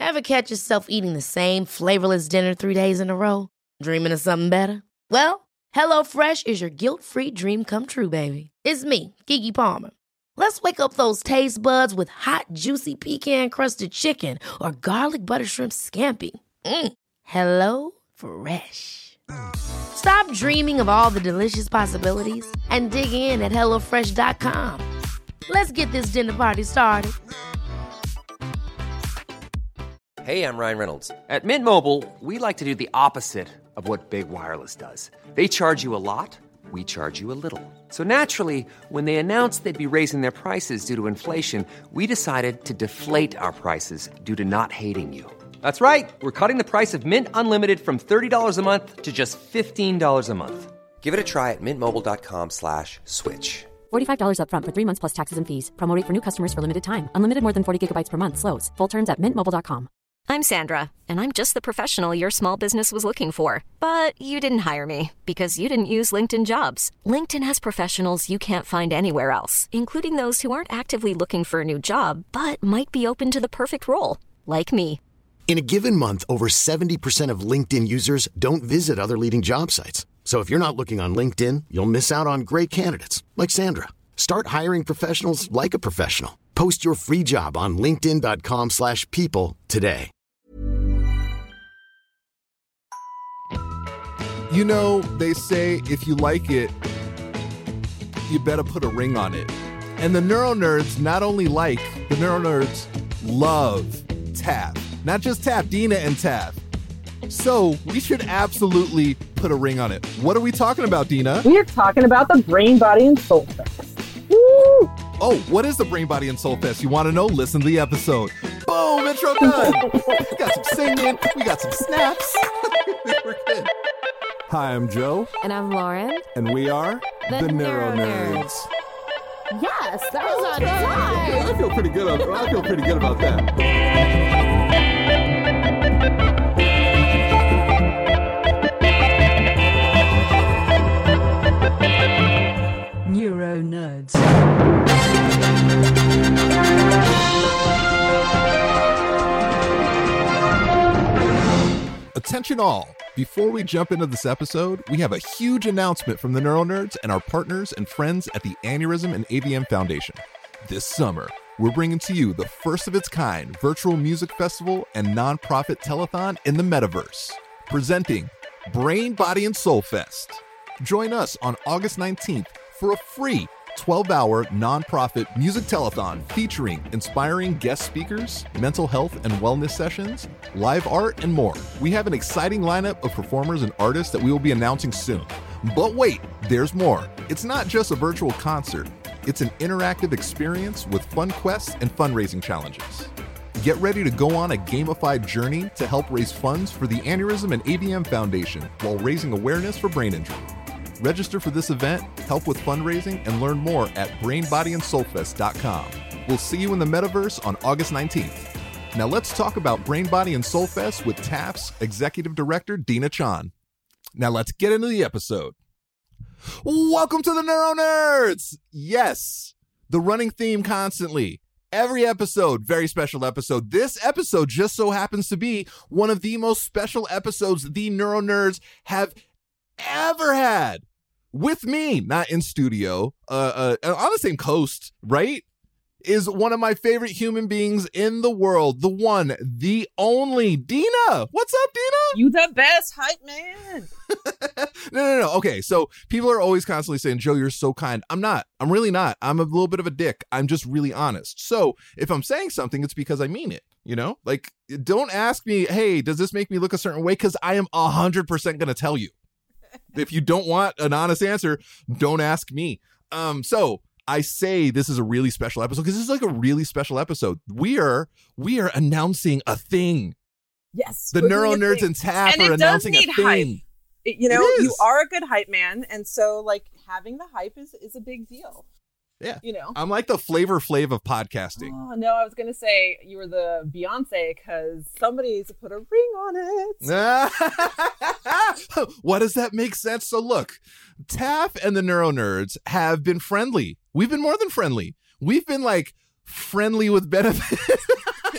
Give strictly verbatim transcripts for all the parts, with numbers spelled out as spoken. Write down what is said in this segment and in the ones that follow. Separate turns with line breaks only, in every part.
Ever catch yourself eating the same flavorless dinner three days in a row? Dreaming of something better? Well, HelloFresh is your guilt-free dream come true, baby. It's me, Keke Palmer. Let's wake up those taste buds with hot, juicy pecan-crusted chicken or garlic butter shrimp scampi. Mm. Hello Fresh. Stop dreaming of all the delicious possibilities and dig in at hello fresh dot com. Let's get this dinner party started.
Hey, I'm Ryan Reynolds. At Mint Mobile, we like to do the opposite of what Big Wireless does. They charge you a lot, we charge you a little. So naturally, when they announced they'd be raising their prices due to inflation, we decided to deflate our prices due to not hating you. That's right. We're cutting the price of Mint Unlimited from thirty dollars a month to just fifteen dollars a month. Give it a try at mintmobile.com slash switch.
forty-five dollars up front for three months plus taxes and fees. Promo rate for new customers for limited time. Unlimited more than forty gigabytes per month. Slows full terms at mint mobile dot com.
I'm Sandra, and I'm just the professional your small business was looking for. But you didn't hire me because you didn't use LinkedIn Jobs. LinkedIn has professionals you can't find anywhere else, including those who aren't actively looking for a new job, but might be open to the perfect role, like me.
In a given month, over seventy percent of LinkedIn users don't visit other leading job sites. So if you're not looking on LinkedIn, you'll miss out on great candidates like Sandra. Start hiring professionals like a professional. Post your free job on linkedin dot com slash people today.
You know, they say if you like it, you better put a ring on it. And the Neuro Nerds not only like, the Neuro Nerds love Tav. Not just Tav, Dina and Tav. So we should absolutely put a ring on it. What are we talking about, Dina?
We are talking about the Brain, Body, and Soul Fest. Woo!
Oh, what is the Brain, Body, and Soul Fest? You want to know? Listen to the episode. Boom, intro done. We got some singing. We got some snaps. We're good. Hi, I'm Joe.
And I'm Lauren.
And we are
the,
the
Neuro
Neuro
Nerds.
Nerds.
Yes, that was on
Okay.
time.
I feel pretty good. I feel pretty good about that.
Neuro Nerds.
Attention all. Before we jump into this episode, we have a huge announcement from the Neuro Nerds and our partners and friends at the Aneurysm and A V M Foundation. This summer, we're bringing to you the first of its kind virtual music festival and nonprofit telethon in the metaverse, presenting Brain, Body, and Soul Fest. Join us on August nineteenth for a free twelve-hour nonprofit music telethon featuring inspiring guest speakers, mental health and wellness sessions, live art, and more. We have an exciting lineup of performers and artists that we will be announcing soon. But wait, there's more. It's not just a virtual concert. It's an interactive experience with fun quests and fundraising challenges. Get ready to go on a gamified journey to help raise funds for the Aneurysm and A V M Foundation while raising awareness for brain injury. Register for this event, help with fundraising, and learn more at brain body and soul fest dot com. We'll see you in the metaverse on August nineteenth. Now let's talk about Brain, Body, and Soul Fest with T A F's Executive Director, Dina Chan. Now let's get into the episode. Welcome to the Neuro Nerds! Yes, the running theme constantly. Every episode, very special episode. This episode just so happens to be one of the most special episodes the Neuro Nerds have ever had. With me, not in studio, uh, uh, on the same coast, right? Is one of my favorite human beings in the world, the one, the only, Dina. What's up, Dina?
You the best hype man.
no, no, no. Okay, so people are always constantly saying, Joe, you're so kind. I'm not. I'm really not. I'm a little bit of a dick. I'm just really honest. So if I'm saying something, it's because I mean it. You know, like, don't ask me, hey, does this make me look a certain way? Because I am one hundred percent going to tell you. If you don't want an honest answer, don't ask me. Um, so I say this is a really special episode because this is like a really special episode. We are we are announcing a thing.
Yes,
the Neuro Nerds and T A F are announcing a thing.
Hype. It, you know, you are a good hype man, and so like having the hype is is a big deal.
Yeah,
you know,
I'm like the Flavor Flav of podcasting.
Oh no, I was gonna say you were the Beyonce because somebody needs to put a ring on
it. What does that make sense? So look, T A F and the Neuro Nerds have been friendly. We've been more than friendly. We've been like friendly with benefit.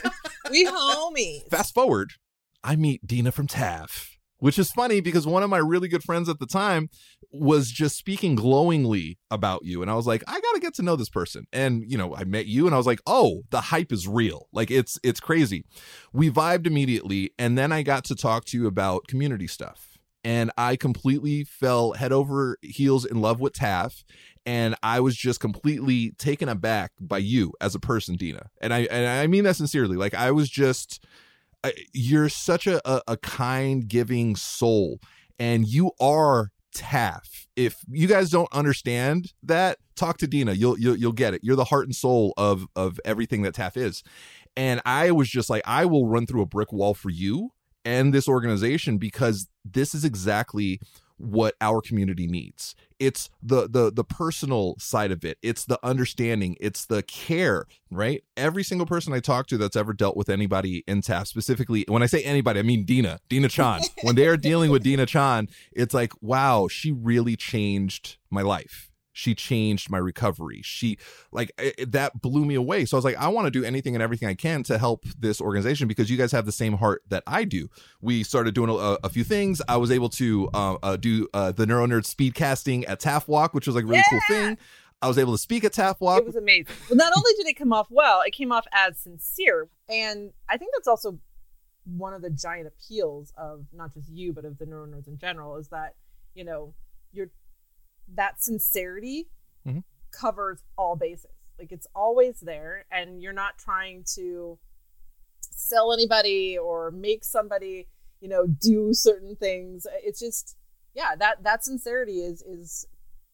We homies.
Fast forward, I meet Dina from T A F, which is funny because one of my really good friends at the time was just speaking glowingly about you. And I was like, I got to get to know this person. And, you know, I met you and I was like, oh, the hype is real. Like, it's it's crazy. We vibed immediately. And then I got to talk to you about community stuff. And I completely fell head over heels in love with T A F. And I was just completely taken aback by you as a person, Dina. And I and I mean that sincerely. Like, I was just, I, you're such a, a, a kind, giving soul. And you are T A F. If you guys don't understand that, talk to Dina. You'll you'll you'll get it. You're the heart and soul of of everything that T A F is. And I was just like, I will run through a brick wall for you and this organization because this is exactly what our community needs. It's the the the personal side of it. It's the understanding. It's the care, right? Every single person I talk to that's ever dealt with anybody in T A F, specifically, when I say anybody, I mean Dina, Dina Chan. When they are dealing with Dina Chan, it's like, wow, she really changed my life. She changed my recovery. She like it, that blew me away. So I was like, I want to do anything and everything I can to help this organization because you guys have the same heart that I do. We started doing a, a few things. I was able to uh, uh, do uh, the Neuro Nerd speed casting at T A F Walk, which was like a really
yeah!
cool thing. I was able to speak at T A F Walk.
It was amazing. Well, not only did it come off well, it came off as sincere. And I think that's also one of the giant appeals of not just you, but of the Neuro Nerds in general, is that, you know, you're that sincerity mm-hmm. covers all bases. Like, it's always there, and you're not trying to sell anybody or make somebody, you know, do certain things. It's just, yeah, that that sincerity is is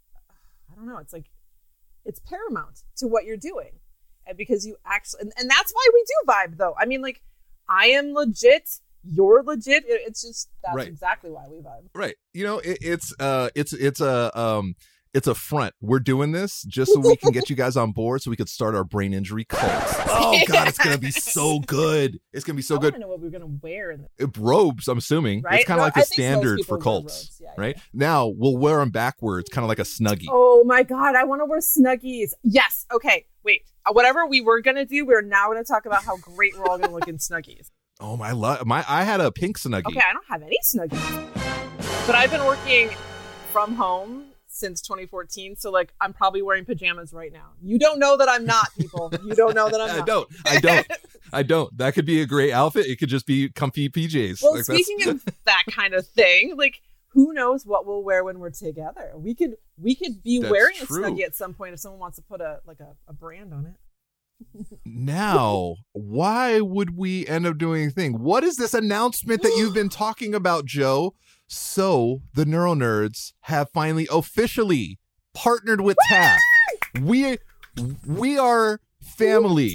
I don't know, it's like it's paramount to what you're doing. And because you actually and, and that's why we do vibe though. I mean, like, I am legit, you're legit. It's just that's right. Exactly why we vibe.
Right. You know, it, it's uh, it's it's a um, it's a front. We're doing this just so we can get you guys on board, so we could start our brain injury cult. Oh God, it's gonna be so good. It's gonna be so
I
good.
I know what we're gonna wear in the-
it, robes. I'm assuming
right?
it's kind of
no,
like the standard for cults,
yeah,
right?
Yeah.
Now we'll wear them backwards, kind of like a Snuggie.
Oh my God, I want to wear Snuggies. Yes. Okay. Wait. Uh, whatever we were gonna do, we're now gonna talk about how great we're all gonna look in Snuggies.
Oh my love my! I had a pink Snuggie.
Okay, I don't have any Snuggies, but I've been working from home since twenty fourteen, so like I'm probably wearing pajamas right now. You don't know that I'm not, people. You don't know that I'm not.
I don't. I don't. I don't. That could be a great outfit. It could just be comfy P Js.
Well,
like,
speaking of that kind of thing, like, who knows what we'll wear when we're together? We could we could be
That's
wearing
true.
a Snuggie at some point if someone wants to put a like a, a brand on it.
Now, why would we end up doing anything? What is this announcement that you've been talking about, Joe? So the Neuro Nerds have finally officially partnered with T A F. We we are family.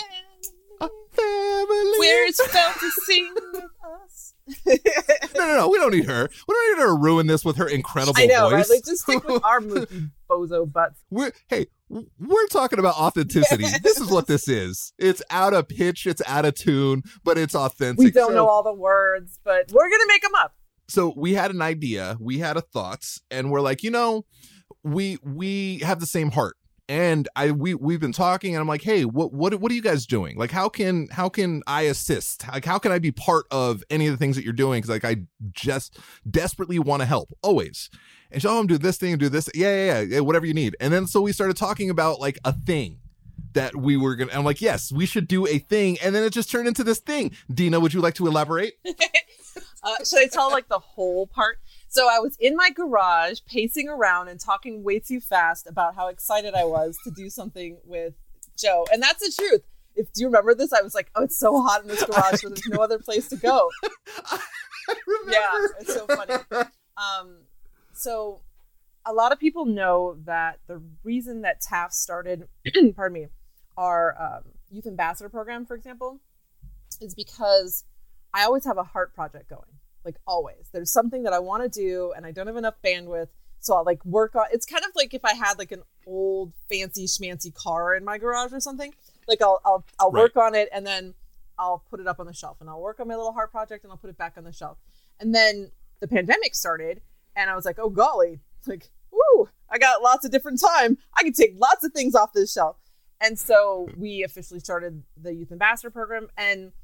A family.
Where's felt to sing with us?
No, no, no. We don't need her. We don't need her to ruin this with her incredible
I know,
voice.
right? Like, just stick with our movie bozo butts.
We're, hey, we're talking about authenticity. This is what this is. It's out of pitch. It's out of tune, but it's authentic.
We don't
so,
know all the words, but we're going to make them up.
So we had an idea. We had a thoughts, and we're like, you know, we we have the same heart. And I we we've been talking, and I'm like, hey, what what what are you guys doing? Like, how can how can I assist? Like, how can I be part of any of the things that you're doing? Because like, I just desperately want to help always. And so, oh, I'm doing this thing and do this, yeah, yeah, yeah, whatever you need. And then so we started talking about like a thing that we were gonna. I'm like, yes, we should do a thing, and then it just turned into this thing. Dina, would you like to elaborate?
uh, should I tell like the whole part? So I was in my garage pacing around and talking way too fast about how excited I was to do something with Joe. And that's the truth. If do you remember this? I was like, oh, it's so hot in this garage, so there's no other place to go.
I remember.
Yeah, it's so funny. Um, so a lot of people know that the reason that T A F started, pardon me, our um, youth ambassador program, for example, is because I always have a heart project going. Like, always. There's something that I want to do and I don't have enough bandwidth. So I'll like work on, it's kind of like if I had like an old fancy schmancy car in my garage or something, like I'll, I'll, I'll
right.
work on it and then I'll put it up on the shelf, and I'll work on my little heart project and I'll put it back on the shelf. And then the pandemic started and I was like, oh golly, like, woo, I got lots of different time. I can take lots of things off this shelf. And so we officially started the Youth Ambassador program, and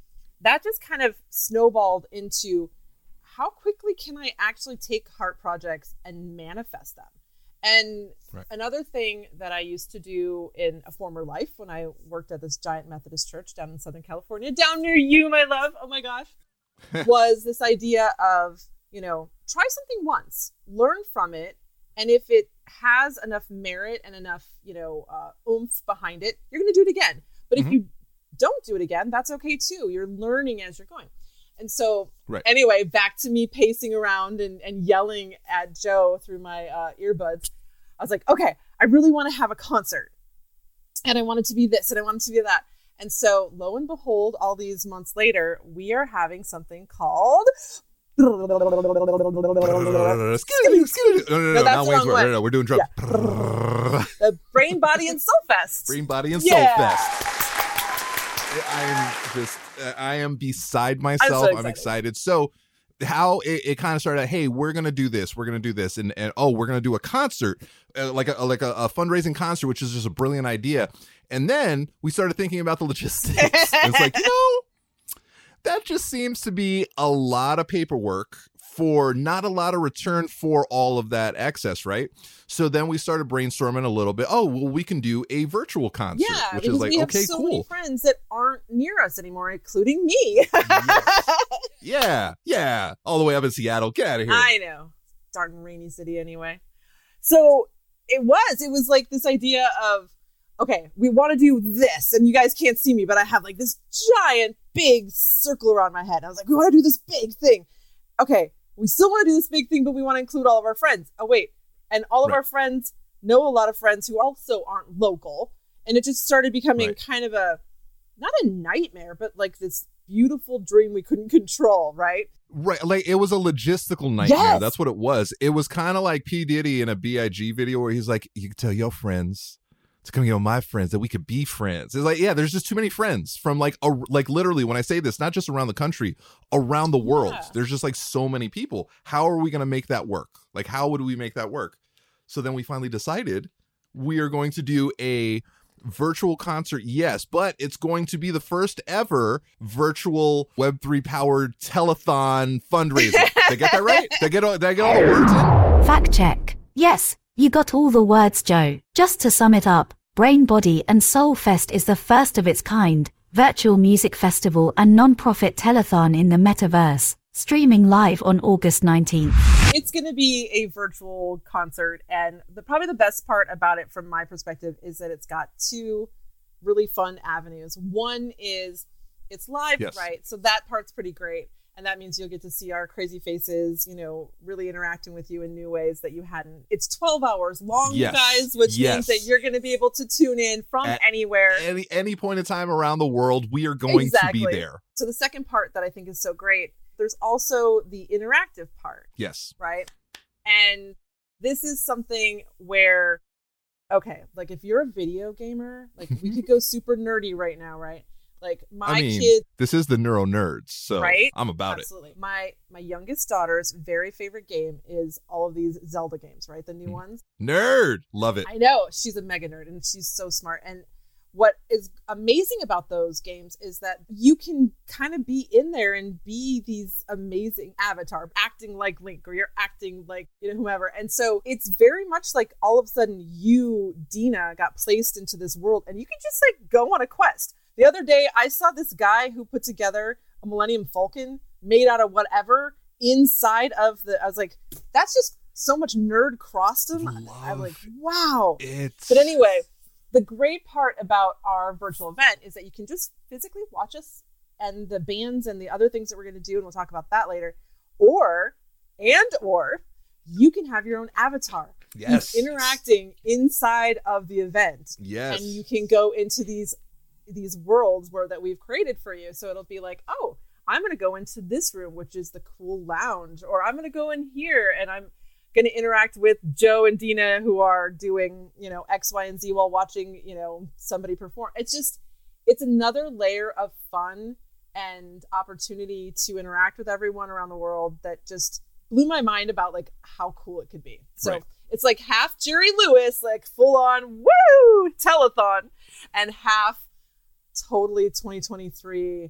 that just kind of snowballed into how quickly can I actually take heart projects and manifest them? And right. another thing that I used to do in a former life when I worked at this giant Methodist church down in Southern California, down near you, my love, oh my gosh, was this idea of, you know, try something once, learn from it. And if it has enough merit and enough, you know, uh, oomph behind it, you're going to do it again. But mm-hmm. if you don't do it again, that's okay too. You're learning as you're going. And so right. anyway, back to me pacing around and, and yelling at Joe through my uh, earbuds. I was like, okay, I really want to have a concert. And I want it to be this and I want it to be that. And so lo and behold, all these months later, we are having something called... no, no, no,
no, not Wayne's World. No, no, we're doing drums.
Yeah. The Brain, Body, and Soul Fest.
Brain, Body, and
yeah.
Soul Fest. I am just, I am beside myself. I'm, so excited. I'm excited. So how it, it kind of started out, hey, we're going to do this. We're going to do this. And, and oh, we're going to do a concert, uh, like a like a, a fundraising concert, which is just a brilliant idea. And then we started thinking about the logistics. It's like, you know, that just seems to be a lot of paperwork for not a lot of return for all of that excess, right? So then we started brainstorming a little bit. Oh, well, we can do a virtual concert,
yeah,
which is like,
we have
okay,
so
cool.
Many friends that aren't near us anymore, including me.
Yes. Yeah, yeah, all the way up in Seattle. Get out of here.
I know, darn rainy city anyway. So it was, it was like this idea of, okay, we want to do this, and you guys can't see me, but I have like this giant, big circle around my head. I was like, we want to do this big thing. Okay, we still want to do this big thing, but we want to include all of our friends. Oh, wait. And all of right. our friends know a lot of friends who also aren't local. And it just started becoming right. kind of a, not a nightmare, but like this beautiful dream we couldn't control, right?
Right. Like it was a logistical nightmare.
Yes.
That's what it was. It was kind of like P. Diddy in a B I G video where he's like, you can tell your friends to come get my friends that we could be friends. It's like, yeah, there's just too many friends from like, a, like literally when I say this, not just around the country, around the world. Yeah. There's just like so many people. How are we going to make that work? Like, how would we make that work? So then we finally decided we are going to do a virtual concert. Yes, but it's going to be the first ever virtual Web three powered telethon fundraiser. Did I get that right? Did I get all, did I get all the words in?
Fact check. Yes. You got all the words, Joe. Just to sum it up, Brain, Body and Soul Fest is the first of its kind, virtual music festival and non-profit telethon in the metaverse, streaming live on August nineteenth.
It's going to be a virtual concert, and the probably the best part about it from my perspective is that it's got two really fun avenues. One is it's live, yes. right? So that part's pretty great. And that means you'll get to see our crazy faces, you know, really interacting with you in new ways that you hadn't. It's twelve hours long, yes. you guys, which yes. means that you're going to be able to tune in from At anywhere.
Any any point in time around the world, we are going
exactly.
to be there.
So the second part that I think is so great, there's also the interactive part.
Yes.
Right? And this is something where, okay, like if you're a video gamer, like we could go super nerdy right now, right? Like my
I mean,
kid,
this is the Neuro Nerds, so
right?
I'm about
Absolutely. it. My my youngest daughter's very favorite game is all of these Zelda games, right? The new mm. ones.
Nerd, love it.
I know, she's a mega nerd and she's so smart. And what is amazing about those games is that you can kind of be in there and be these amazing avatar, acting like Link, or you're acting like, you know, whoever. And so it's very much like all of a sudden you, Dina, got placed into this world and you can just like go on a quest. The other day, I saw this guy who put together a Millennium Falcon made out of whatever inside of the... I was like, that's just so much nerd crossdom. I'm like, wow.
It's...
But anyway, the great part about our virtual event is that you can just physically watch us and the bands and the other things that we're going to do, and we'll talk about that later. Or, and or, you can have your own avatar.
Yes.
Interacting inside of the event.
Yes.
And you can go into these... these worlds where that we've created for you. So it'll be like, oh, I'm going to go into this room, which is the cool lounge, or I'm going to go in here and I'm going to interact with Joe and Dina who are doing, you know, X, Y, and Z while watching, you know, somebody perform. It's just, it's another layer of fun and opportunity to interact with everyone around the world that just blew my mind about like how cool it could be. So right. It's like half Jerry Lewis, like full on woo telethon, and half totally twenty twenty-three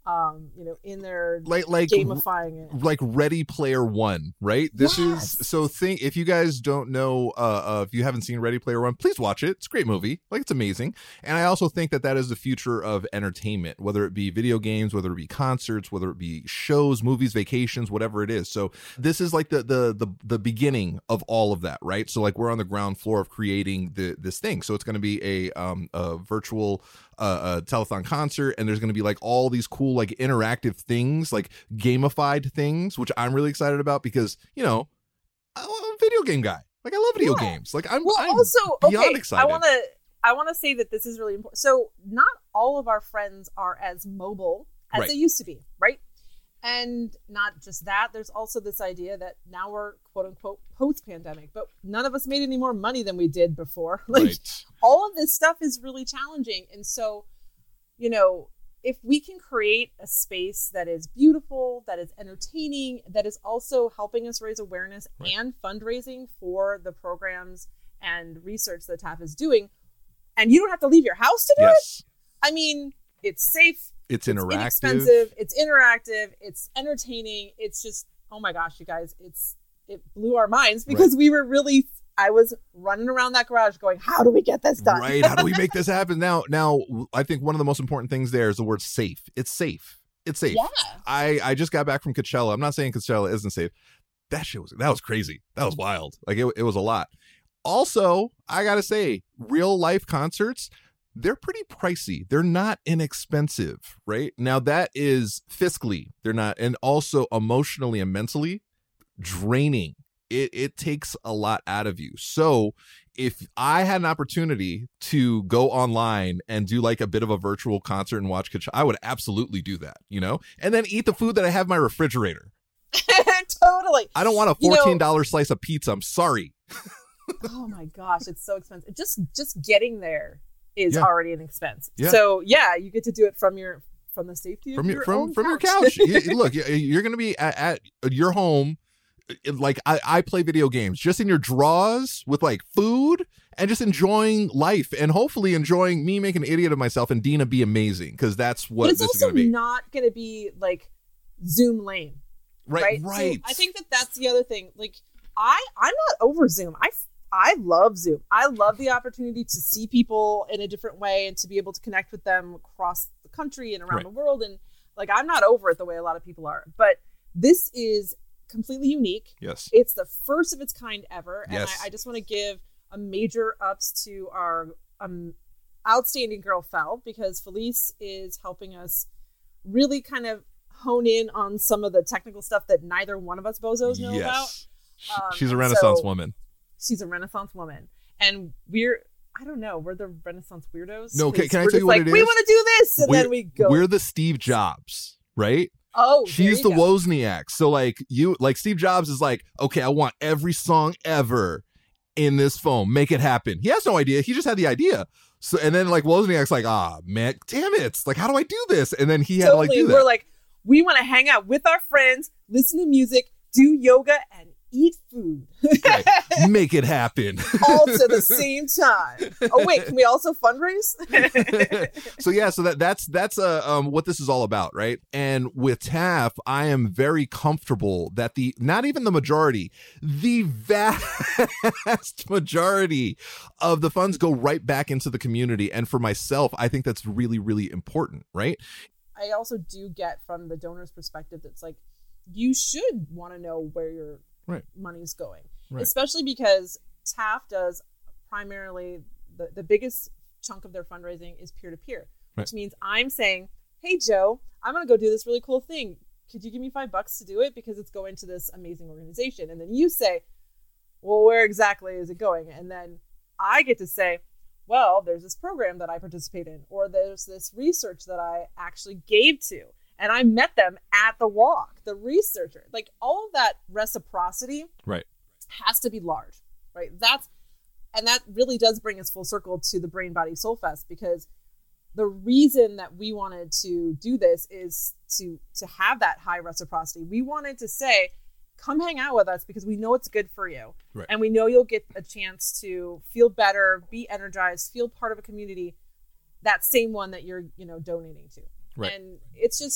um, you know, in their
like like
gamifying it,
like Ready Player One, right? This
yes.
is so. Think if you guys don't know, uh, uh, if you haven't seen Ready Player One, please watch it. It's a great movie. Like it's amazing, and I also think that that is the future of entertainment, whether it be video games, whether it be concerts, whether it be shows, movies, vacations, whatever it is. So this is like the the the the beginning of all of that, right? So like we're on the ground floor of creating the this thing. So it's going to be a um a virtual uh, a telethon concert, and there's going to be like all these cool like interactive things, like gamified things, which I'm really excited about because, you know, I'm a video game guy. Like I love video
yeah.
games. Like I'm,
well,
I'm
also
beyond
okay,
excited.
I want to I want to say that this is really important. So not all of our friends are as mobile as
Right.
they used to be, right? And not just that, there's also this idea that now we're quote unquote post pandemic, but none of us made any more money than we did before. Like
Right.
all of this stuff is really challenging. And so, you know, if we can create a space that is beautiful, that is entertaining, that is also helping us raise awareness
Right.
and fundraising for the programs and research that T A F is doing, and you don't have to leave your house to do
Yes.
it, I mean, it's safe.
It's
It's
interactive.
inexpensive. It's interactive. It's entertaining. It's just, oh my gosh, you guys, it's it blew our minds because we were really, I was running around that garage going, how do we get this done?
Right. How do we make this happen? Now, now, I think one of the most important things there is the word safe. It's safe. It's safe.
Yeah.
I, I just got back from Coachella. I'm not saying Coachella isn't safe. That shit was, that was crazy. That was wild. Like it, it was a lot. Also, I got to say, real life concerts, they're pretty pricey. They're not inexpensive, right? Now that is fiscally, they're not, and also emotionally and mentally draining. It it takes a lot out of you. So if I had an opportunity to go online and do like a bit of a virtual concert and watch Coachella, I would absolutely do that, you know, and then eat the food that I have in my refrigerator.
Totally.
I don't want a
You know-
fourteen dollars slice of pizza. I'm sorry.
Oh my gosh, it's so expensive. Just just getting there is
Yeah.
already an expense.
Yeah.
So yeah, you get to do it from your from the safety of
From your,
your
from
own
from your
couch.
couch. You- you- look, you- you're going to be at, at your home. Like I, I play video games just in your drawers with like food and just enjoying life and hopefully enjoying me making an idiot of myself and Dina be amazing, because that's what
but it's
this is
also
going to be.
not going to be like Zoom lame.
Right,
Right.
right.
So I think that that's the other thing. Like I, I'm not over Zoom. I, I love Zoom. I love the opportunity to see people in a different way and to be able to connect with them across the country and around
Right.
the world. And like, I'm not over it the way a lot of people are, but this is completely unique.
Yes.
It's the first of its kind ever. And
Yes.
I, I just want to give a major ups to our um, outstanding girl Fel, because Felice is helping us really kind of hone in on some of the technical stuff that neither one of us bozos know
Yes. Sh-
about. Um,
She's a
and
Renaissance
so
woman.
She's a Renaissance woman. And we're, I don't know, we're the Renaissance weirdos.
No, can-
'Cause
can I
we're
tell you
just
what
like,
it
we
is?
want to do this. And
we're,
then we go.
We're the Steve Jobs, right?
Oh, there
She's
you
the
go.
Wozniak. So like you, like Steve Jobs is like, okay, I want every song ever in this phone. Make it happen. He has no idea. He just had the idea. So and then like Wozniak's like, ah, man, damn it! Like, how do I do this? And then he had
Totally.
to like do that.
We're like, we want to hang out with our friends, listen to music, do yoga, and eat food.
Right. Make it happen.
All at the same time. Oh wait, can we also fundraise?
So yeah, so that that's that's uh, um what this is all about, right? And with T A F, I am very comfortable that the not even the majority, the vast majority of the funds go right back into the community. And for myself, I think that's really, really important, right?
I also do get from the donor's perspective that's like, you should want to know where your
Right.
money's going,
Right.
especially because T A F does primarily the, the biggest chunk of their fundraising is peer-to-peer,
Right.
which means I'm saying, hey, Joe, I'm going to go do this really cool thing. Could you give me five bucks to do it? Because it's going to this amazing organization. And then you say, well, where exactly is it going? And then I get to say, well, there's this program that I participate in, or there's this research that I actually gave to. And I met them at the walk, the researcher. Like all of that reciprocity
Right.
has to be large, right? That's, and that really does bring us full circle to the Brain Body Soul Fest, because the reason that we wanted to do this is to to have that high reciprocity. We wanted to say, come hang out with us because we know it's good for you.
Right.
And we know you'll get a chance to feel better, be energized, feel part of a community, that same one that you're, you know, donating to.
Right.
And it's just,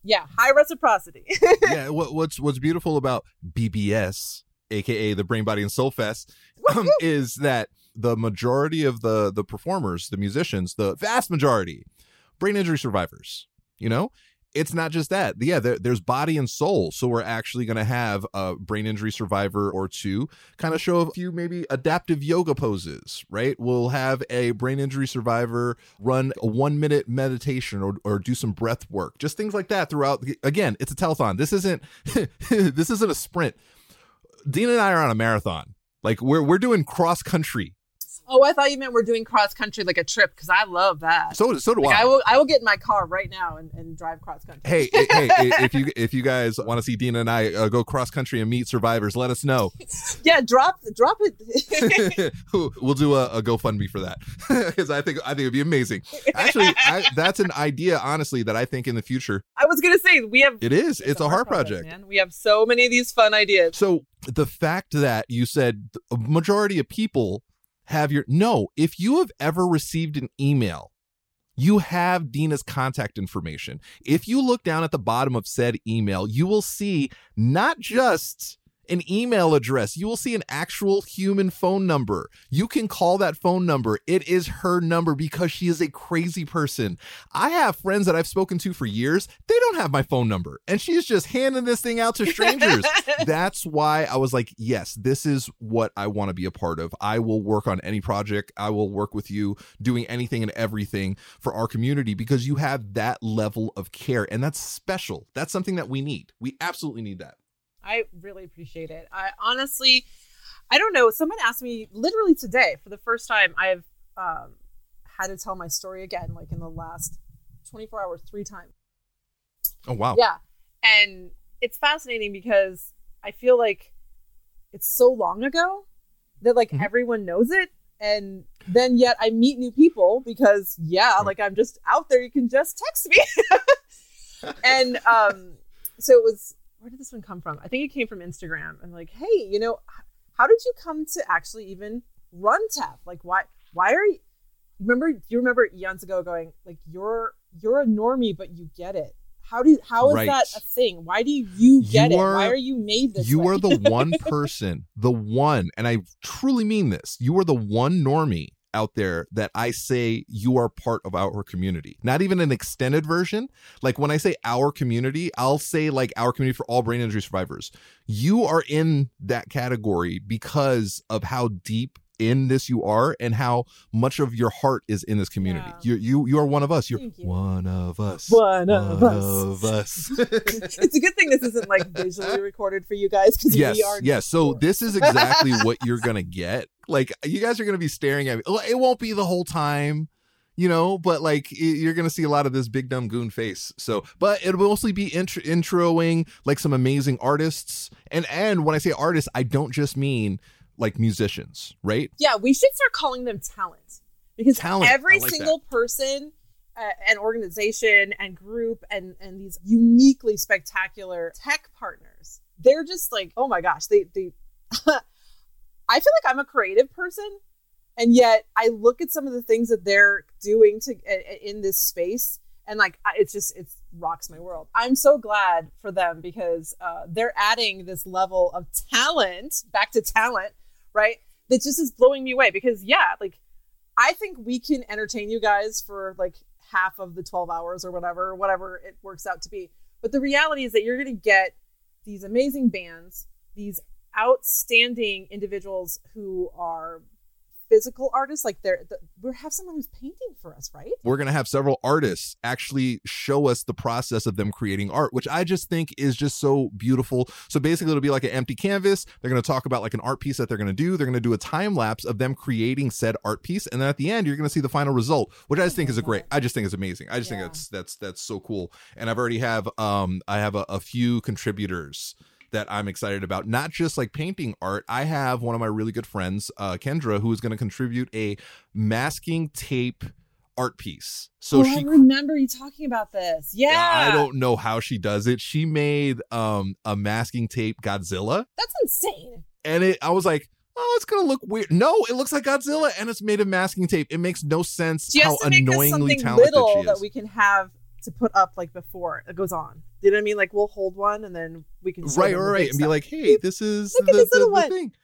Yeah, high reciprocity.
Yeah, what, what's what's beautiful about B B S, aka the Brain, Body, and Soul Fest, um, is that the majority of the the performers, the musicians, the vast majority, brain injury survivors. You know, it's not just that. Yeah, there, there's body and soul. So we're actually going to have a brain injury survivor or two kind of show a few maybe adaptive yoga poses, right? We'll have a brain injury survivor run a one minute meditation or, or do some breath work, just things like that throughout. Again, it's a telethon. This isn't this isn't a sprint. Dean and I are on a marathon. Like we're we're doing cross country.
Oh, I thought you meant we're doing cross country, like a trip, because I love that.
So, so do
like,
I.
I will, I will get in my car right now and, and drive cross country.
Hey, hey, if you if you guys want to see Dina and I uh, go cross country and meet survivors, let us know.
Yeah, drop, drop it.
We'll do a, a GoFundMe for that because I think I think it'd be amazing. Actually, I, that's an idea, honestly, that I think in the future.
I was gonna say we have.
It is. It's, it's a heart project,
project, man. We have so many of these fun ideas.
So the fact that you said a majority of people have your no, if you have ever received an email, you have Dina's contact information. If you look down at the bottom of said email, you will see not just an email address, you will see an actual human phone number. You can call that phone number. It is her number because she is a crazy person. I have friends that I've spoken to for years. They don't have my phone number, and she's just handing this thing out to strangers. That's why I was like, yes, this is what I want to be a part of. I will work on any project. I will work with you doing anything and everything for our community because you have that level of care, and that's special. That's something that we need. We absolutely need that.
I really appreciate it. I honestly, I don't know. Someone asked me literally today for the first time. I've um, had to tell my story again, like in the last twenty-four hours, three times.
Oh, wow.
Yeah. And it's fascinating because I feel like it's so long ago that like mm-hmm. everyone knows it. And then yet I meet new people because, yeah, right. like I'm just out there. You can just text me. And um, so it was. Where did this one come from? I think it came from Instagram. I'm like, hey, you know, how did you come to actually even run T A F? Like, why, why are you, remember, do you remember eons ago going like, you're, you're a normie, but you get it. How do you, how is
right.
that a thing? Why do you get
you
it?
are,
Why are you made this
You
way?
are the one person, the one, and I truly mean this. You are the one normie out there that I say you are part of our community, not even an extended version. Like when I say our community, I'll say like our community for all brain injury survivors. You are in that category because of how deep in this you are and how much of your heart is in this community. Yeah. You you you are one of us. You're you. one of us.
One of
one
us.
Of us.
It's a good thing this isn't like visually recorded for you guys because
yes,
we are.
Yes. So this is exactly what you're gonna get. Like you guys are gonna be staring at me. It won't be the whole time, you know, but like you're gonna see a lot of this big dumb goon face. So, but it'll mostly be intro- introing like some amazing artists. And and when I say artists, I don't just mean like musicians, right?
Yeah, we should start calling them talent because
talent.
every
like
single
that. person,
uh, and organization and group and and these uniquely spectacular tech partners, they're just like, oh my gosh, they they. I feel like I'm a creative person, and yet I look at some of the things that they're doing to in this space, and like it's just it rocks my world. I'm so glad for them because uh, they're adding this level of talent back to talent, right? That just is blowing me away because yeah, like I think we can entertain you guys for like half of the twelve hours or whatever, whatever it works out to be. But the reality is that you're going to get these amazing bands, these outstanding individuals who are physical artists, like they're the, we have someone who's painting for us, right?
We're going to have several artists actually show us the process of them creating art, which I just think is just so beautiful. So basically it'll be like an empty canvas. They're going to talk about like an art piece that they're going to do. They're going to do a time lapse of them creating said art piece. And then at the end, you're going to see the final result, which I just think is a great, I just think is amazing. I just yeah. think that's, that's, that's so cool. And I've already have, um, I have a, a few contributors that I'm excited about, not just like painting art. I have one of my really good friends, uh, Kendra, who is going to contribute a masking tape art piece. So
oh,
she,
I remember you talking about this. Yeah.
I don't know how she does it. She made um, a masking tape Godzilla.
That's insane.
And it, I was like, oh, it's going to look weird. No, it looks like Godzilla and it's made of masking tape. It makes no sense
she
how
has to make
annoyingly
something
talented
little
she is.
That we can have to put up like before it goes on. You know what I mean? Like we'll hold one and then we can
right, right, right, and be like, "Hey, this is the,
this
the, the
one.
thing."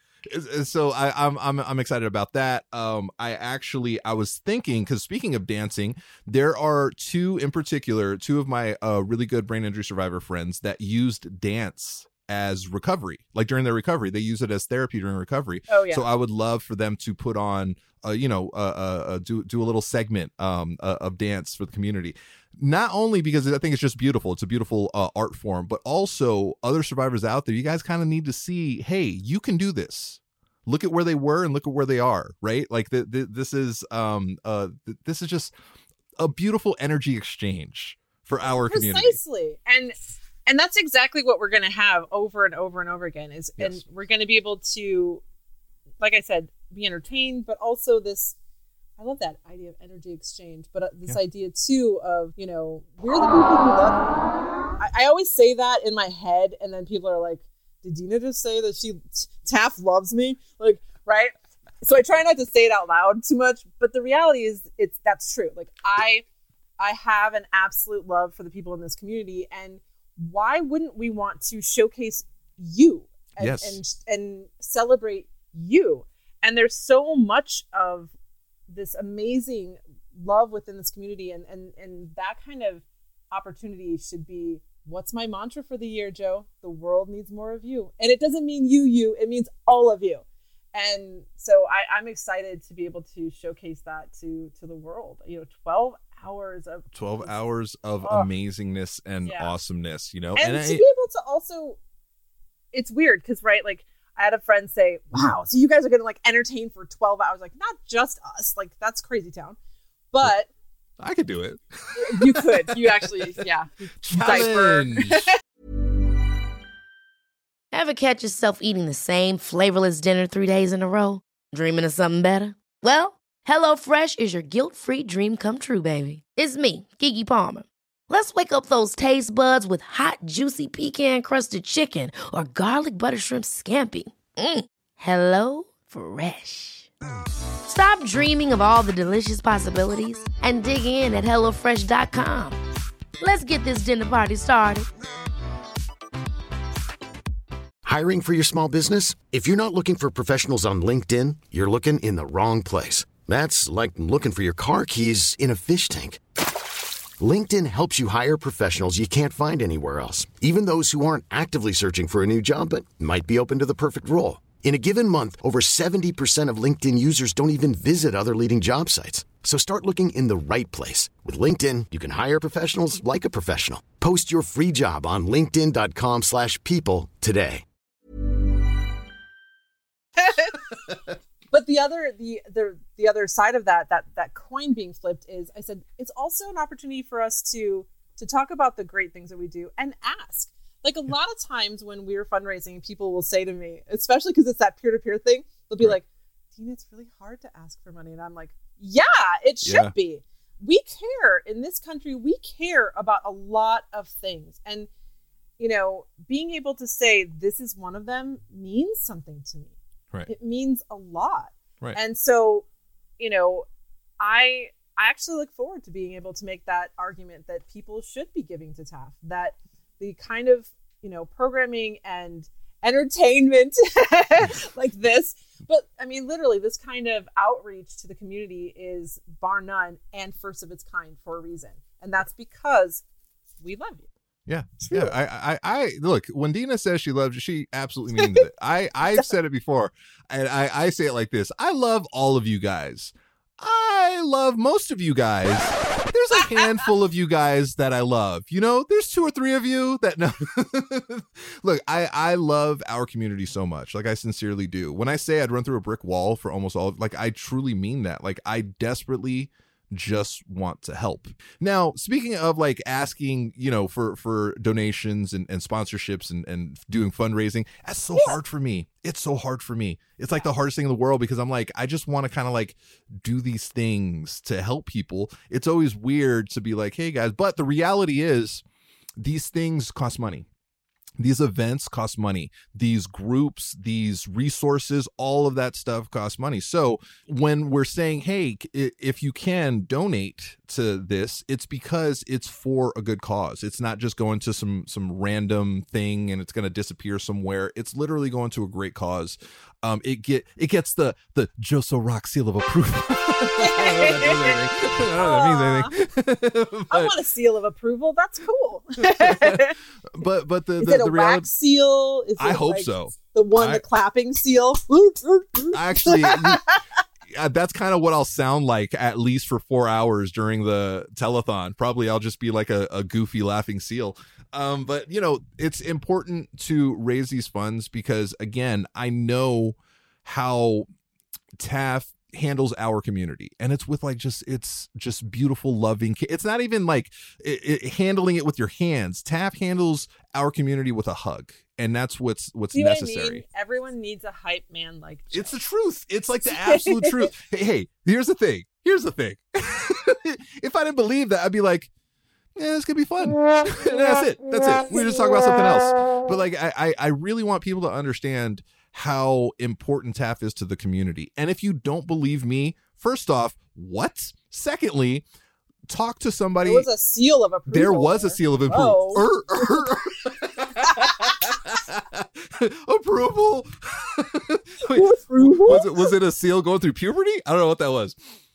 So I, I'm I'm I'm excited about that. Um, I actually I was thinking, because speaking of dancing, there are two in particular, two of my uh, really good brain injury survivor friends that used dance as recovery. Like during their recovery, they use it as therapy during recovery.
Oh yeah.
So I would love for them to put on, uh, you know, uh, uh, uh, do do a little segment um uh, of dance for the community. Not only because I think it's just beautiful, it's a beautiful uh, art form, but also other survivors out there, you guys kind of need to see, hey, you can do this. Look at where they were and look at where they are, right? Like the, the, this is um uh th- this is just a beautiful energy exchange for our community.
Precisely. And and that's exactly what we're going to have over and over and over again is yes. And we're going to be able to, like I said, be entertained, but also this, I love that idea of energy exchange, but uh, this yeah. idea too of, you know, we're the people who love. I, I always say that in my head, and then people are like, did Dina just say that she, Taff loves me? Like, right? So I try not to say it out loud too much, but the reality is it's, that's true. Like I, I have an absolute love for the people in this community, and why wouldn't we want to showcase you and,
yes.
and, and celebrate you? And there's so much of this amazing love within this community, and, and, and that kind of opportunity should be, what's my mantra for the year, Joe? The world needs more of you. And it doesn't mean you, you, it means all of you. And so I, I'm excited to be able to showcase that to, to the world. You know, twelve hours of
twelve hours of
oh,
amazingness and yeah. awesomeness, you know,
and,
and
to
I,
be able to also, it's weird because, right, like I had a friend say, wow, so you guys are going to like entertain for twelve hours. Like, not just us, like that's crazy town, but
I could do it.
You could, you actually, yeah.
Challenge.
Ever catch yourself eating the same flavorless dinner three days in a row? Dreaming of something better? Well, HelloFresh is your guilt-free dream come true, baby. It's me, Keke Palmer. Let's wake up those taste buds with hot, juicy pecan-crusted chicken or garlic butter shrimp scampi. Mm. Hello Fresh. Stop dreaming of all the delicious possibilities and dig in at hello fresh dot com. Let's get this dinner party started.
Hiring for your small business? If you're not looking for professionals on LinkedIn, you're looking in the wrong place. That's like looking for your car keys in a fish tank. LinkedIn helps you hire professionals you can't find anywhere else, even those who aren't actively searching for a new job but might be open to the perfect role. In a given month, over seventy percent of LinkedIn users don't even visit other leading job sites. So start looking in the right place. With LinkedIn, you can hire professionals like a professional. Post your free job on linkedin dot com slash people today.
But the other the, the the other side of that that that coin being flipped is, I said, it's also an opportunity for us to to talk about the great things that we do and ask. Like a lot of times when we're fundraising, people will say to me, especially because it's that peer-to-peer thing, they'll be right. like, Dina, it's really hard to ask for money. And I'm like, yeah, it should yeah. be. We care in this country. We care about a lot of things. And, you know, being able to say this is one of them means something to me.
Right.
It means a lot.
Right.
And so, you know, I I actually look forward to being able to make that argument that people should be giving to T A F, that the kind of, you know, programming and entertainment like this, but I mean, literally this kind of outreach to the community is bar none and first of its kind for a reason. And that's because we love you.
Yeah. True. Yeah. I, I, I look, when Dina says she loves you, she absolutely means it. I, I've said it before, and I, I say it like this. I love all of you guys. I love most of you guys. There's a handful of you guys that I love. You know, there's two or three of you that no. Look, I, I love our community so much. Like, I sincerely do. When I say I'd run through a brick wall for almost all, like, I truly mean that. Like, I desperately just want to help. Now, speaking of like asking, you know, for for donations and, and sponsorships and, and doing fundraising, that's so hard for me. It's so hard for me. It's like the hardest thing in the world, because I'm like, I just want to kind of like do these things to help people. It's always weird to be like, hey guys, but the reality is these things cost money. These events cost money. These groups, these resources, all of that stuff costs money. So when we're saying, hey, if you can donate to this, it's because it's for a good cause. It's not just going to some some random thing and it's going to disappear somewhere. It's literally going to a great cause. Um, it get it gets the the Joso Rock seal of approval. I don't know that means anything. But,
I want a seal of approval. That's cool.
but but the
is
the,
it a
the reality,
wax seal? Is it
I hope
like
so.
The one,
I,
the clapping seal.
Actually. Uh, that's kind of what I'll sound like at least for four hours during the telethon. Probably I'll just be like a, a goofy laughing seal. Um, but, you know, it's important to raise these funds because, again, I know how T A F handles our community, and it's with like just it's just beautiful, loving. It's not even like it, it, handling it with your hands. T A F handles our community with a hug. And that's what's what's
See
necessary.
What I mean? Everyone needs a hype man like Joe.
It's the truth. It's like the absolute truth. Hey, hey, here's the thing. Here's the thing. If I didn't believe that, I'd be like, yeah, it's gonna be fun. That's it. That's it. We just talk about something else. But like, I, I, I really want people to understand how important T A F is to the community. And if you don't believe me, first off, what? Secondly, talk to somebody.
There was a seal of approval.
There was a seal of approval. Er, er, er. Approval. Wait, was it was it a seal going through puberty? I don't know what that was.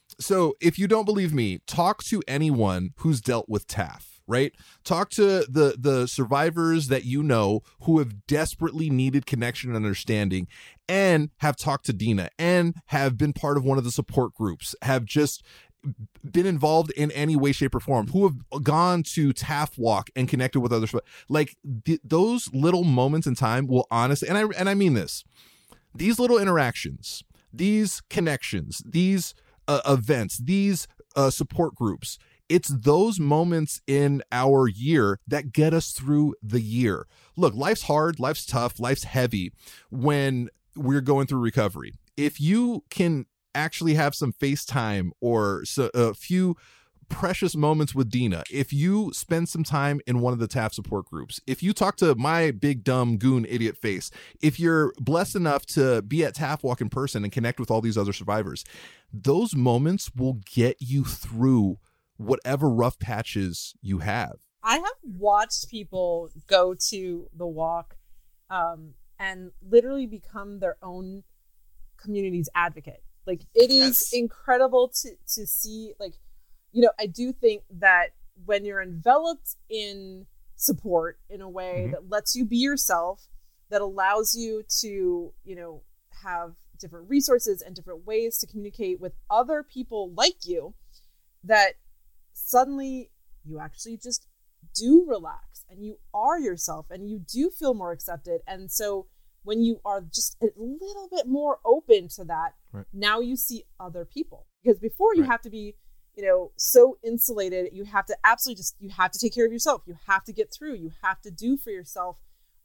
So if you don't believe me, talk to anyone who's dealt with T A F, right? Talk to the the survivors that you know who have desperately needed connection and understanding, and have talked to Dina, and have been part of one of the support groups, have just been involved in any way, shape, or form, who have gone to T A F Walk and connected with others. Like th- those little moments in time will honestly, and I and I mean this, these little interactions, these connections, these uh, events, these uh, support groups, it's those moments in our year that get us through the year. Look, life's hard, life's tough, life's heavy when we're going through recovery. If you can actually have some FaceTime or so, a few precious moments with Dina, if you spend some time in one of the T A F support groups, if you talk to my big dumb goon idiot face, if you're blessed enough to be at T A F Walk in person and connect with all these other survivors, those moments will get you through whatever rough patches you have.
I have watched people go to the walk um, and literally become their own community's advocate. Like, it is yes. incredible to, to see, like, you know, I do think that when you're enveloped in support in a way mm-hmm. that lets you be yourself, that allows you to, you know, have different resources and different ways to communicate with other people like you, that suddenly you actually just do relax and you are yourself and you do feel more accepted. And so when you are just a little bit more open to that, right. now you see other people. Because before you right. have to be, you know, so insulated. You have to absolutely just, you have to take care of yourself. You have to get through. You have to do for yourself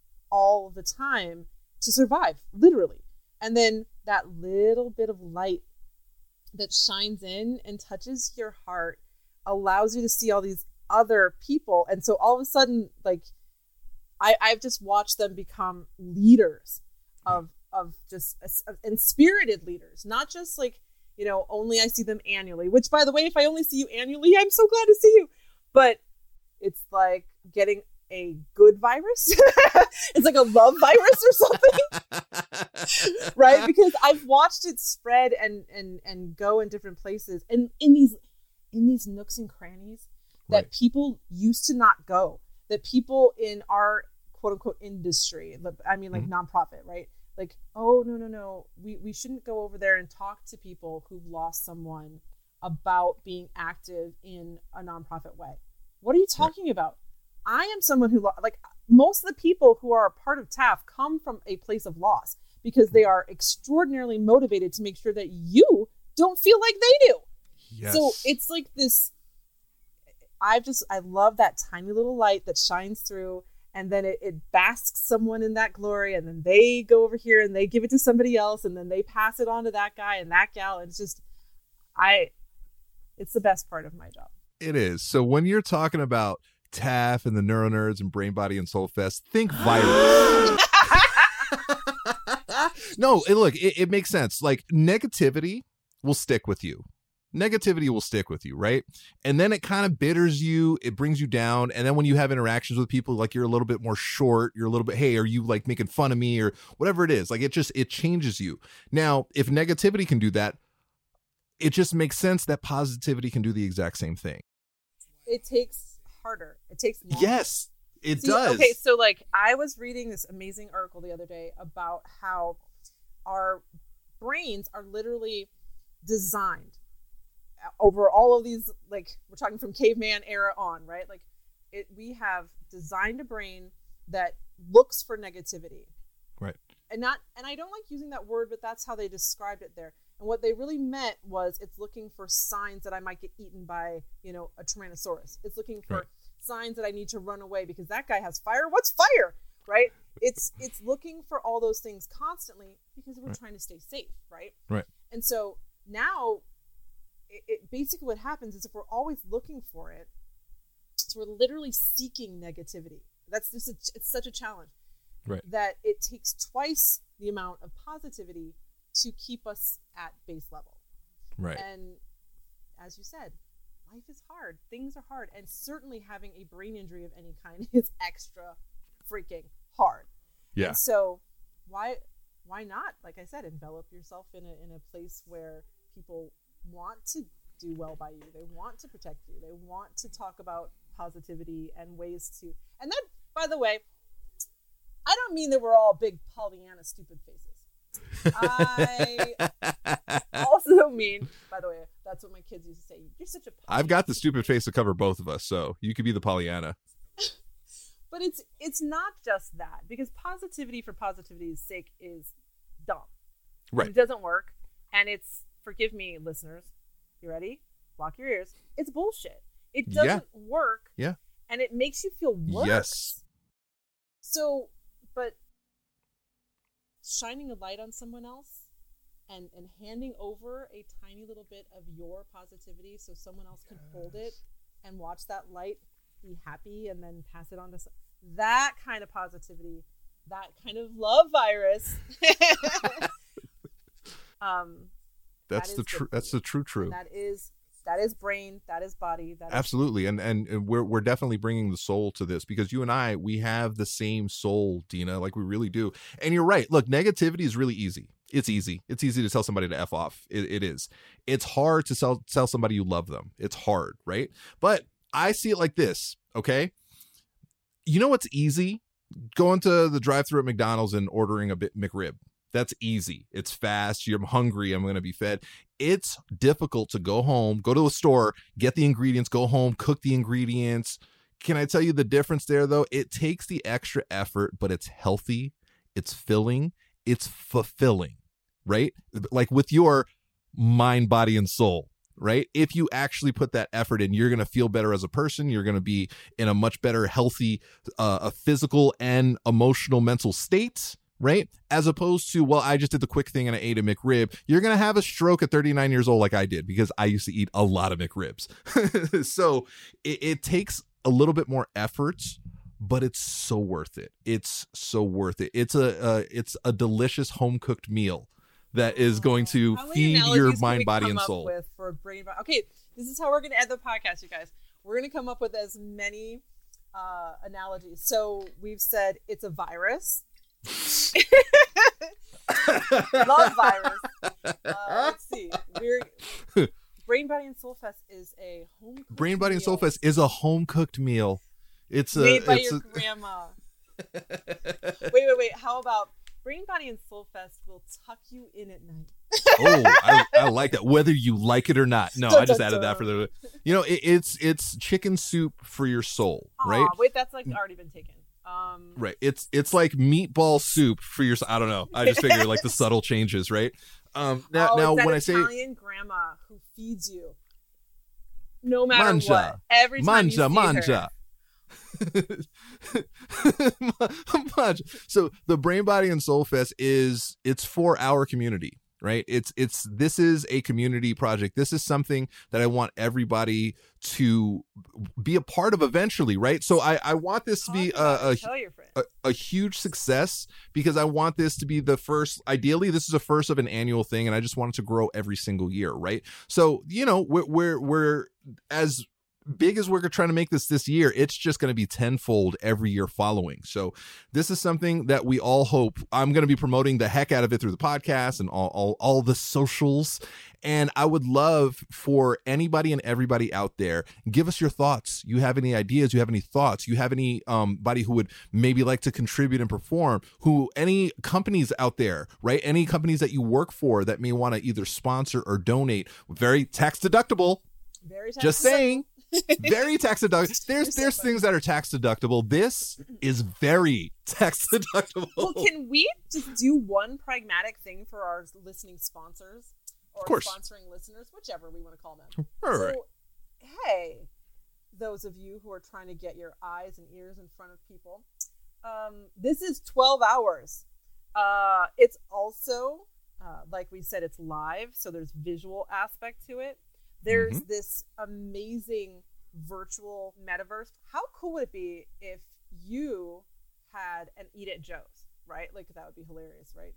all the time to survive, literally. And then that little bit of light that shines in and touches your heart allows you to see all these other people. And so all of a sudden, like, I, I've just watched them become leaders of of just uh, and spirited leaders, not just like, you know, only I see them annually, which, by the way, if I only see you annually, I'm so glad to see you. But it's like getting a good virus. It's like a love virus or something. Right? Because I've watched it spread and and and go in different places and in these in these nooks and crannies that right. people used to not go. That people in our quote unquote industry, I mean, like mm-hmm. nonprofit, right? Like, oh, no, no, no. We, we shouldn't go over there and talk to people who've lost someone about being active in a nonprofit way. What are you talking right. about? I am someone who, like, most of the people who are a part of T A F come from a place of loss because they are extraordinarily motivated to make sure that you don't feel like they do. Yes. So it's like this, I've just, I love that tiny little light that shines through, and then it, it basks someone in that glory, and then they go over here and they give it to somebody else, and then they pass it on to that guy and that gal. And it's just, I, it's the best part of my job.
It is. So when you're talking about T A F and the Neuro Nerds and Brain Body and Soul Fest, think virus. No, it, look, it, it makes sense. Like, negativity will stick with you. negativity will stick with you, right? And then it kind of bitters you, it brings you down. And then when you have interactions with people, like you're a little bit more short, you're a little bit, hey, are you like making fun of me or whatever it is? Like it just, it changes you. Now, if negativity can do that, it just makes sense that positivity can do the exact same thing.
It takes harder. It takes longer.
Yes, it
See,
does.
Okay, so like I was reading this amazing article the other day about how our brains are literally designed over all of these, like we're talking from caveman era on, right? Like it, we have designed a brain that looks for negativity.
Right.
And not, and I don't like using that word, but that's how they described it there. And what they really meant was it's looking for signs that I might get eaten by, you know, a Tyrannosaurus. It's looking for right. signs that I need to run away because that guy has fire. What's fire? Right? It's it's looking for all those things constantly because we're right. trying to stay safe, right?
Right.
And so now it, it basically what happens is if we're always looking for it, so we're literally seeking negativity. That's just a, it's such a challenge.
Right.
That it takes twice the amount of positivity to keep us at base level.
Right.
And as you said, life is hard. Things are hard. And certainly having a brain injury of any kind is extra freaking hard.
Yeah.
And so why why not, like I said, envelop yourself in a in a place where people want to do well by you. They want to protect you. They want to talk about positivity and ways to, and that, by the way, I don't mean that we're all big Pollyanna stupid faces. I also mean, by the way, that's what my kids used to say. You're such a Pollyanna.
I've got the stupid face to cover both of us, so you could be the Pollyanna.
But it's it's not just that, because positivity for positivity's sake is dumb.
Right.
It doesn't work. And it's, forgive me, listeners, you ready? Block your ears. It's bullshit. It doesn't
yeah.
work.
Yeah.
And it makes you feel worse.
Yes.
So, but shining a light on someone else and, and handing over a tiny little bit of your positivity so someone else can yes. hold it and watch that light be happy and then pass it on to some, that kind of positivity, that kind of love virus. um,
that's
that
the true. That's the true true.
That is that is brain. That is body. That
absolutely,
is-
and and we're we're definitely bringing the soul to this because you and I we have the same soul, Dina. Like we really do. And you're right. Look, negativity is really easy. It's easy. It's easy to tell somebody to F off. It, it is. It's hard to sell tell somebody you love them. It's hard, right? But I see it like this, okay? You know what's easy? Going to the drive-thru at McDonald's and ordering a bit McRib. That's easy. It's fast. You're hungry. I'm going to be fed. It's difficult to go home, go to a store, get the ingredients, go home, cook the ingredients. Can I tell you the difference there, though? It takes the extra effort, but it's healthy. It's filling. It's fulfilling, right? Like with your mind, body, and soul. Right? If you actually put that effort in, you're going to feel better as a person. You're going to be in a much better, healthy, uh, a physical and emotional, mental state. Right? As opposed to, well, I just did the quick thing and I ate a McRib. You're going to have a stroke at thirty-nine years old like I did because I used to eat a lot of McRibs. So it, it takes a little bit more effort, but it's so worth it. It's so worth it. It's a uh, it's a delicious home cooked meal that is going to
how
feed your mind, body, and soul.
With for brain, okay, this is how we're going to end the podcast, you guys. We're going to come up with as many uh, analogies. So we've said it's a virus. Love virus. Uh, let's see. We're, Brain, Body, and Soul Fest is a home cooked
Brain, Body,
meal.
and Soul Fest is a home cooked meal. It's a
made by
it's
your
a...
grandma. wait, wait, wait. How about Brain, Body, and Soul Fest will tuck you in at night?
Oh, I, I like that. Whether you like it or not. No, dun, I just dun, added dun. that for the. You know, it, it's it's chicken soup for your soul,
Aww,
right?
Wait, that's like already been taken. Um,
right. It's it's like meatball soup for your. I don't know. I just figure like the subtle changes, right? Um. Now,
oh,
now
it's that
when
Italian
I say
grandma who feeds you, no matter
manja,
what, every time
manja,
you see
manja.
her.
So the Brain, Body, and Soul Fest is it's for our community. right? It's it's this is a community project. This is something that I want everybody to be a part of eventually, right? So I, I want this to be a, a, a, a huge success, because I want this to be the first, ideally this is a first of an annual thing, and I just want it to grow every single year, right? So, you know, we're, we're, we're as big as we're trying to make this this year, it's just going to be tenfold every year following. So this is something that we all hope. I'm going to be promoting the heck out of it through the podcast and all, all, all the socials. And I would love for anybody and everybody out there, give us your thoughts. You have any ideas? You have any thoughts? You have any um buddy who would maybe like to contribute and perform? Who, any companies out there, right? Any companies that you work for that may want to either sponsor or donate. Very tax deductible.
Very tax
Just
deductible. saying.
Very tax deductible. There's there's so things that are tax deductible. This is very tax deductible.
Well, can we just do one pragmatic thing for our listening sponsors, or
of course.
sponsoring listeners, whichever we want to call them?
All
so,
right.
Hey, those of you who are trying to get your eyes and ears in front of people, um, this is twelve hours. Uh, it's also, uh, like we said, it's live, so there's visual aspect to it. There's mm-hmm. this amazing virtual metaverse. How cool would it be if you had an Eat at Joe's, right? Like, that would be hilarious, right?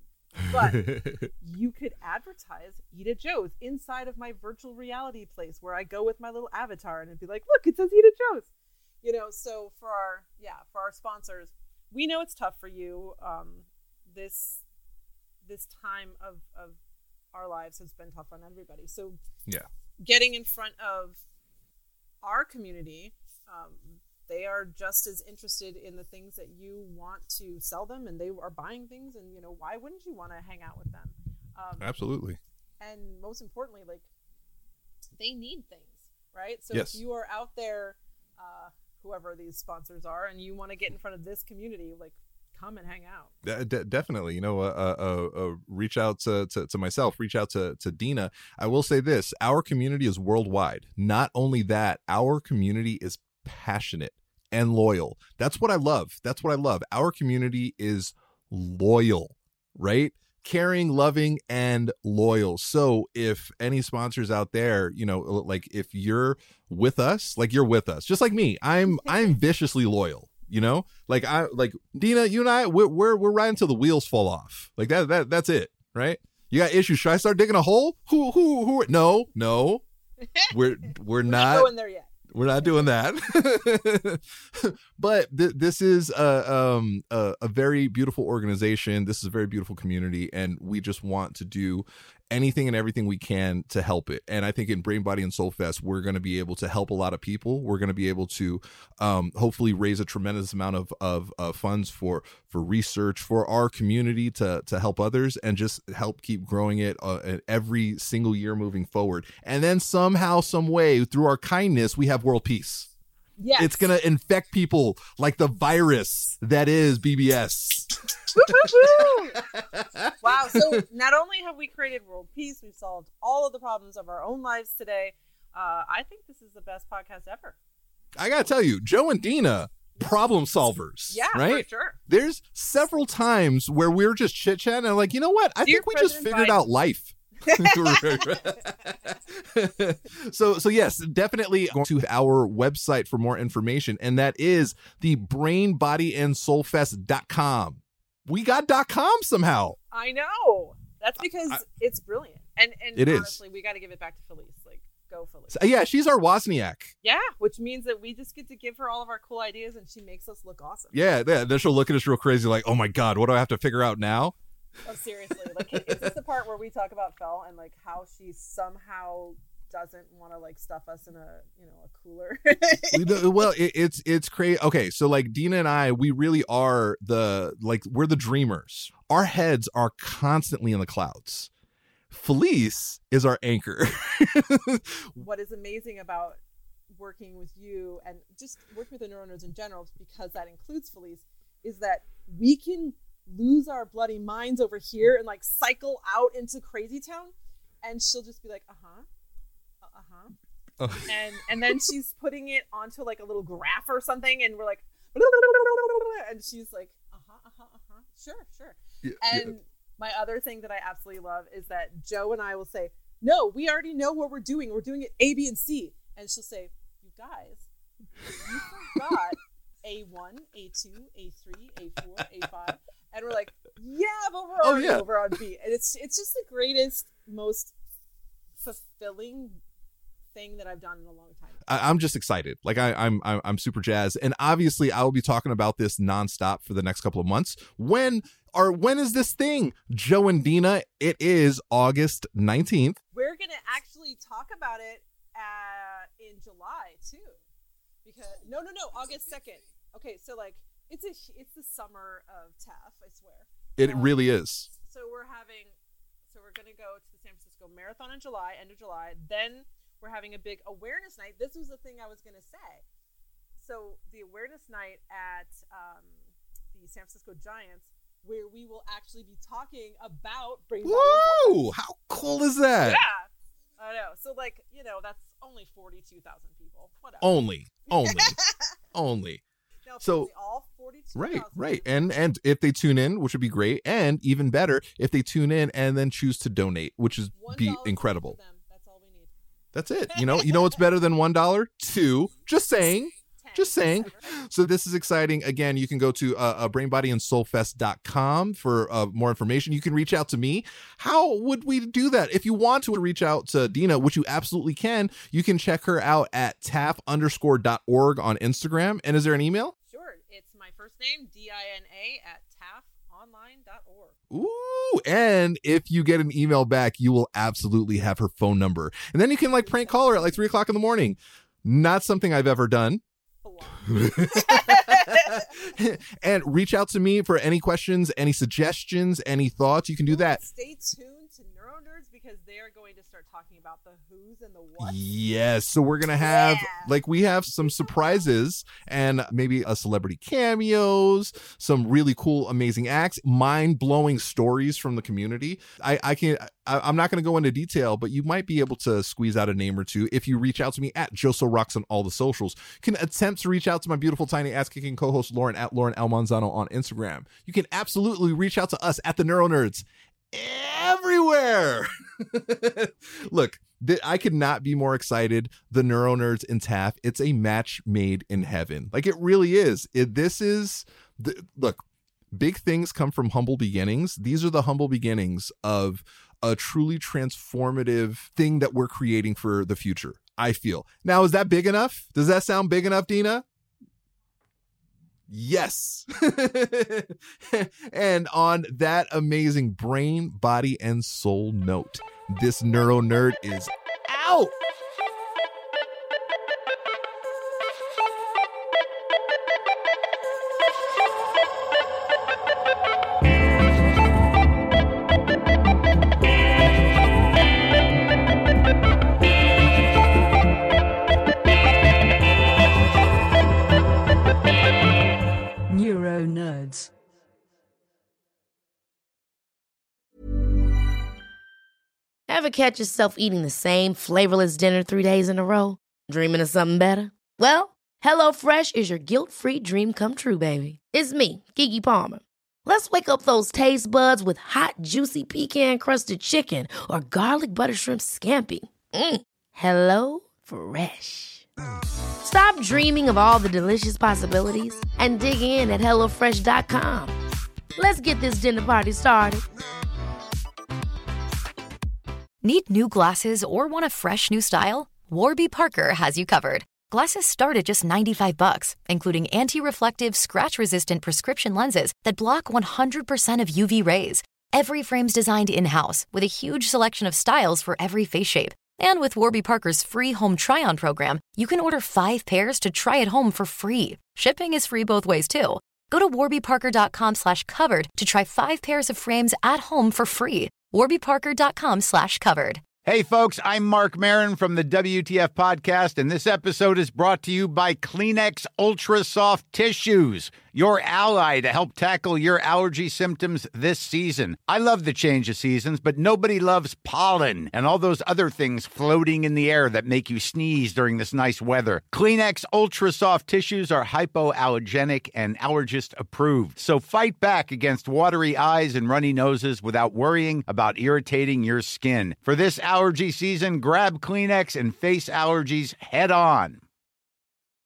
But you could advertise Eat at Joe's inside of my virtual reality place, where I go with my little avatar and it'd be like, look, it says Eat at Joe's. You know, so for our, yeah, for our sponsors, we know it's tough for you. Um, this, this time of, of our lives has been tough on everybody. So
yeah.
Getting in front of our community, um, they are just as interested in the things that you want to sell them, and they are buying things, and, you know, why wouldn't you want to hang out with them? Um,
Absolutely.
And most importantly, like, they need things, right? So
yes.
if you are out there, uh, whoever these sponsors are, and you want to get in front of this community, like, come and hang out.
De- de- definitely, you know, uh, uh, uh, reach out to, to, to myself, reach out to, to Dina. I will say this, our community is worldwide. Not only that, our community is passionate and loyal. That's what I love. That's what I love. Our community is loyal, right? Caring, loving, and loyal. So if any sponsors out there, you know, like if you're with us, like you're with us, just like me, I'm, I'm viciously loyal. You know, like I like Dina, you and I, we're we're we're riding till the wheels fall off. Like that that that's it, right? You got issues. Should I start digging a hole? Who who who? No, no, we're we're,
we're
not,
not going there yet.
We're not doing that. But th- this is a um a, a very beautiful organization. This is a very beautiful community, and we just want to do anything and everything we can to help it. And I think in Brain, Body, and Soul Fest, we're going to be able to help a lot of people. We're going to be able to um, hopefully raise a tremendous amount of, of uh, funds for for research, for our community to to help others, and just help keep growing it uh, every single year moving forward. And then somehow, some way, through our kindness, we have world peace.
Yes.
It's going to infect people like the virus that is B B S.
Wow. So not only have we created world peace, we've solved all of the problems of our own lives today. Uh, I think this is the best podcast ever.
I got to tell you, Joe and Dina, problem solvers.
Yeah,
right?
For sure.
There's several times where we're just chit-chatting and I'm like, you know what? I
Dear
think we
President
just figured
Biden.
out life. so so yes, definitely go to our website for more information, and that is the brain body and soul fest dot com. We got .com somehow.
I know. That's because I, it's brilliant. And and
it
honestly,
is.
we got to give it back to Felice. Like, go Felice.
So, yeah, she's our Wozniak.
Yeah, which means that we just get to give her all of our cool ideas, and she makes us look awesome.
Yeah, yeah. Then she'll look at us real crazy like, oh my God, what do I have to figure out now?
Oh, seriously. Like, is this the part where we talk about Fel and, like, how she somehow doesn't want to, like, stuff us in a, you know, a cooler?
Well, it, it's it's crazy. Okay, so, like, Dina and I, we really are the, like, we're the dreamers. Our heads are constantly in the clouds. Felice is our anchor.
What is amazing about working with you and just working with the NeuroNerds in general, because that includes Felice, is that we can lose our bloody minds over here and, like, cycle out into Crazy Town, and she'll just be like, uh-huh, uh-huh. Oh. And and then she's putting it onto, like, a little graph or something, and we're like, and she's like, uh-huh, uh-huh, uh-huh, sure, sure. Yeah, and yeah. My other thing that I absolutely love is that Joe and I will say, no, we already know what we're doing. We're doing it A, B, and C. And she'll say, you guys, you forgot A one, A two, A three, A four, A five. And we're like, yeah, but we're already oh, yeah. over on B. And it's it's just the greatest, most fulfilling thing that I've done in a long time.
I, I'm just excited. Like I, I'm, I'm, I'm super jazzed, and obviously I will be talking about this nonstop for the next couple of months. When or when is this thing, Joe and Dina? It is August nineteenth.
We're gonna actually talk about it uh, in July too, because no, no, no, August second. Okay, so like it's a it's the summer of T A F, I swear.
It
um,
really is.
So we're having, so we're gonna go to the San Francisco Marathon in July, end of July. Then we're having a big awareness night. This was the thing I was going to say. So the awareness night at um, the San Francisco Giants, where we will actually be talking about Brain Body.
Whoa! How cool is that?
Yeah. I know. So like, you know, that's only forty-two thousand people. Whatever.
Only. Only. only.
No,
so
all forty-two
right, right. And and if they tune in, which would be great, and even better, if they tune in and then choose to donate, which is be incredible. That's it. You know, you know what's better than one dollar? Two. Just saying. Just saying. So this is exciting. Again, you can go to uh, uh, brain body and soul fest dot com for uh, more information. You can reach out to me. How would we do that? If you want to reach out to Dina, which you absolutely can, you can check her out at taf underscore dot org on Instagram. And is there an email?
Sure. It's my first name, D I N A, at taf online dot org.
Ooh, and if you get an email back, you will absolutely have her phone number. And then you can like prank call her at like three o'clock in the morning. Not something I've ever done. And reach out to me for any questions, any suggestions, any thoughts. You can do that.
Stay tuned to Neuro Nerds because they are going to start talking about the who's and the what's.
Yes. So we're going to have,
yeah.
like, we have some surprises and maybe a celebrity cameos, some really cool, amazing acts, mind-blowing stories from the community. I, I can, I, I'm not going to go into detail, but you might be able to squeeze out a name or two if you reach out to me at Joso Rocks on all the socials. You can attempt to reach out to my beautiful, tiny, ass-kicking co-host Lauren at Lauren L. Manzano on Instagram. You can absolutely reach out to us at the Neuro Nerds everywhere. Look, th- I could not be more excited. The Neuro Nerds in T A F, it's a match made in heaven. Like, it really is. It, this is, the, look, big things come from humble beginnings. These are the humble beginnings of a truly transformative thing that we're creating for the future, I feel. Now, is that big enough? Does that sound big enough, Dina? Yes. And on that amazing brain, body, and soul note, this Neuro Nerd is out.
Neuro Nerds.
Ever catch yourself eating the same flavorless dinner three days in a row? Dreaming of something better? Well, HelloFresh is your guilt-free dream come true, baby. It's me, Keke Palmer. Let's wake up those taste buds with hot, juicy pecan-crusted chicken or garlic butter shrimp scampi. Mm. Hello Fresh. Stop dreaming of all the delicious possibilities and dig in at hello fresh dot com. Let's get this dinner party started.
Need new glasses or want a fresh new style? Warby Parker has you covered. Glasses start at just ninety-five bucks, including anti-reflective, scratch-resistant prescription lenses that block one hundred percent of U V rays. Every frame's designed in-house with a huge selection of styles for every face shape. And with Warby Parker's free home try-on program, you can order five pairs to try at home for free. Shipping is free both ways, too. Go to warby parker dot com slash covered to try five pairs of frames at home for free. warby parker dot com slash covered.
Hey, folks, I'm Mark Maron from the W T F Podcast, and this episode is brought to you by Kleenex Ultra Soft Tissues. your ally to help tackle your allergy symptoms this season. I love the change of seasons, but nobody loves pollen and all those other things floating in the air that make you sneeze during this nice weather. Kleenex Ultra Soft Tissues are hypoallergenic and allergist approved. So fight back against watery eyes and runny noses without worrying about irritating your skin. For this allergy season, grab Kleenex and face allergies head on.